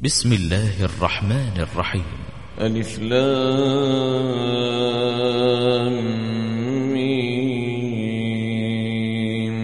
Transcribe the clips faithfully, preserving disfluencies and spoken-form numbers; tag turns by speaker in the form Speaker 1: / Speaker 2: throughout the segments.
Speaker 1: بسم الله الرحمن الرحيم.
Speaker 2: ألف لام ميم.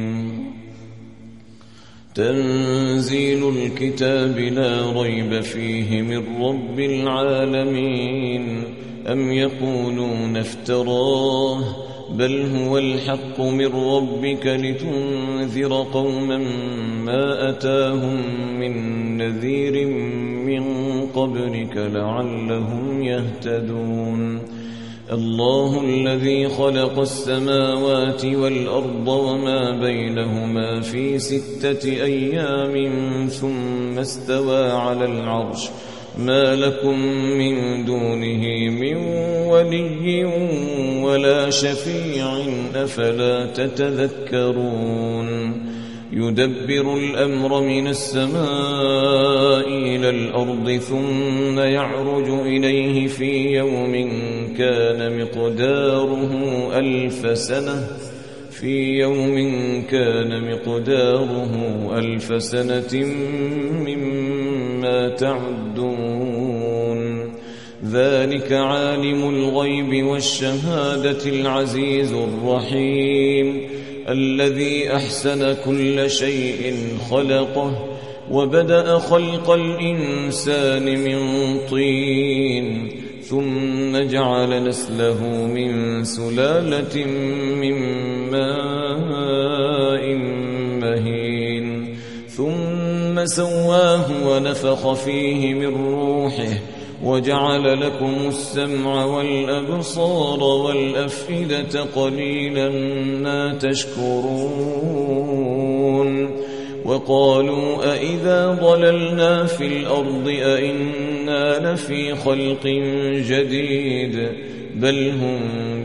Speaker 2: تنزيل الكتاب لا ريب فيه من رب العالمين. أم يقولون افتراه بل هو الحق من ربك لتنذر قوما ما أتاهم من نذير من قبلك لعلهم يهتدون. الله الذي خلق السماوات والأرض وما بينهما في ستة أيام ثم استوى على العرش ما لكم من دونه من ولي ولا شفيع أفلا تتذكرون. يدبر الأمر من السماء إلى الأرض ثم يعرج إليه في يوم كان مقداره ألف سنة في يوم كان مقداره ألف سنة مما تعدون. ذلك عالم الغيب والشهادة العزيز الرحيم الذي أحسن كل شيء خلقه وبدأ خلق الإنسان من طين ثم جعل نسله من سلالة من ماء مهين ثم سواه ونفخ فيه من روحه وجعل لكم السمع والأبصار والأفئدة قليلا ما تشكرون. وقالوا أئذا ضللنا في الأرض أئنا لفي خلق جديد بل هم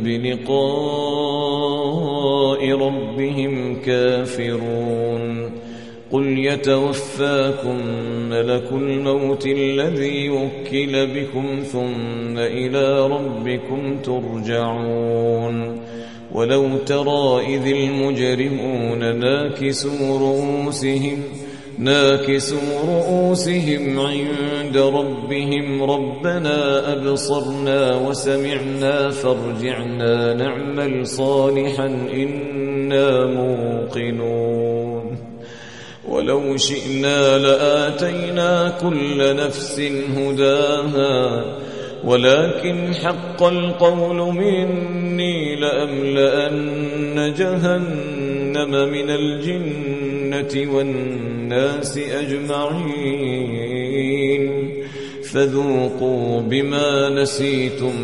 Speaker 2: بلقاء ربهم كافرون. قل يتوفاكم ملك الموت الذي وكل بكم ثم إلى ربكم ترجعون. ولو ترى إذ المجرمون ناكسوا رؤوسهم ناكسوا رؤوسهم عند ربهم ربنا أبصرنا وسمعنا فارجعنا نعمل صالحا إنا موقنون. ولو شئنا لآتينا كل نفس هداها ولكن حق القول مني لأملأن جهنم من الجنة والناس أجمعين. فذوقوا بما نسيتم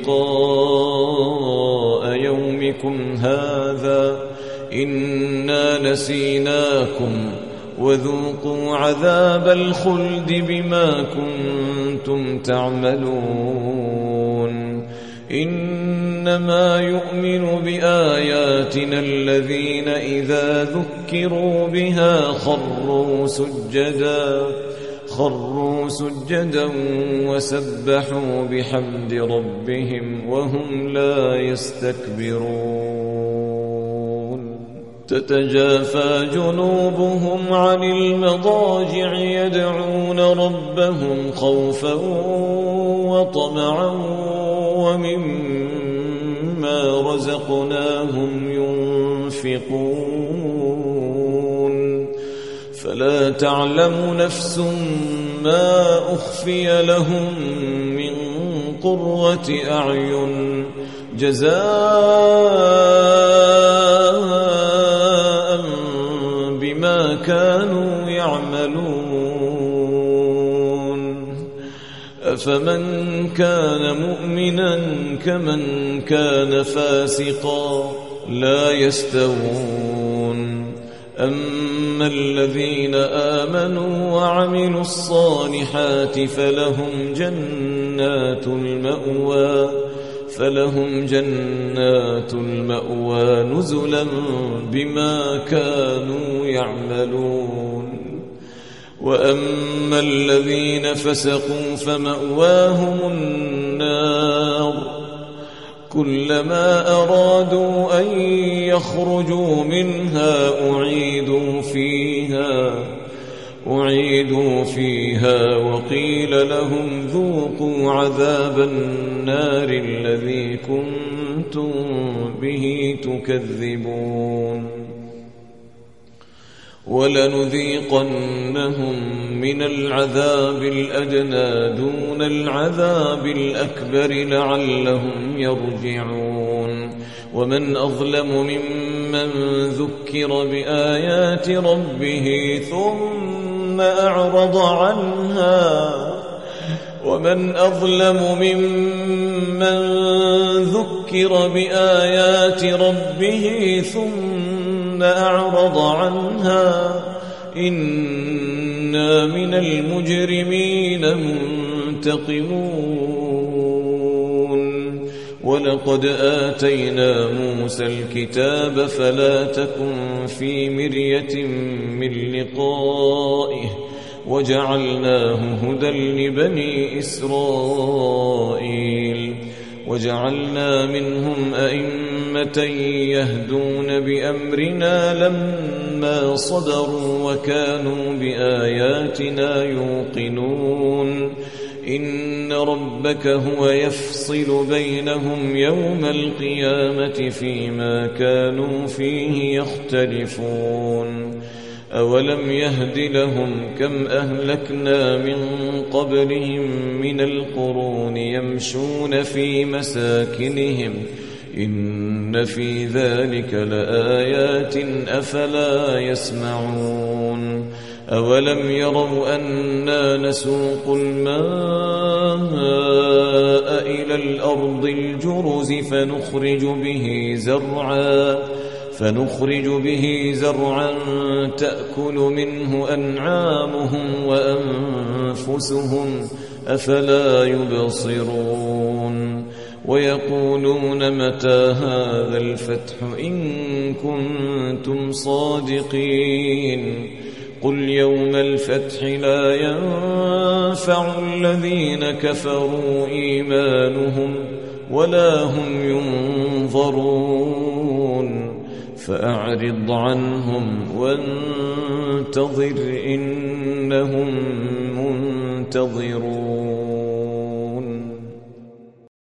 Speaker 2: لقاء يومكم هذا إنا نسيناكم وذوقوا عذاب الخلد بما كنتم تعملون. إنما يؤمن بآياتنا الذين إذا ذكروا بها خروا سجدا خروا سجدا وسبحوا بحمد ربهم وهم لا يستكبرون. تتجافى جنوبهم عن المضاجع يدعون ربهم خوفا وطمعا ومما رزقناهم ينفقون. فلا تعلم نفس ما أخفي لهم من قرة أعين جزاء بما كانوا يعملون. أفمن كان مؤمنا كمن كان فاسقا لا يستوون. أما الذين آمنوا وعملوا الصالحات فلهم جنات المأوى فلهم جنات المأوى نزلا بما كانوا يعملون. وأما الذين فسقوا فمأواهم النار كلما أرادوا أن يخرجوا منها أعيدوا فيها أعيدوا فيها وقيل لهم ذوقوا عذاب النار الذي كنتم به تكذبون ولنذيقنهم من العذاب الأدنى دون العذاب الأكبر لعلهم يرجعون ومن أظلم ممن ذكر بآيات ربه ثم أعرض عنها ومن أظلم ممن ذكر بآيات ربه ثم أعرض عنها إنا من المجرمين منتقمون ولقد آتينا موسى الكتاب فلا تكن في مرية من لقائه وجعلناه هدى لبني إسرائيل وجعلنا منهم أئمة يهدون بأمرنا لما صبروا وكانوا بآياتنا يوقنون إن ربك هو يفصل بينهم يوم القيامة فيما كانوا فيه يختلفون أولم يهد لهم كم أهلكنا من قبلهم من القرون يمشون في مساكنهم إن في ذلك لآيات أفلا يسمعون أولم يروا أنا نسوق الماء إلى الأرض الجرز فنخرج به زرعا فنخرج به زرعا تأكل منه أنعامهم وأنفسهم أفلا يبصرون ويقولون متى هذا الفتح إن كنتم صادقين قل يوم الفتح لا ينفع الذين كفروا إيمانهم ولا هم ينظرون فأعرض عنهم وانتظر إنهم منتظرون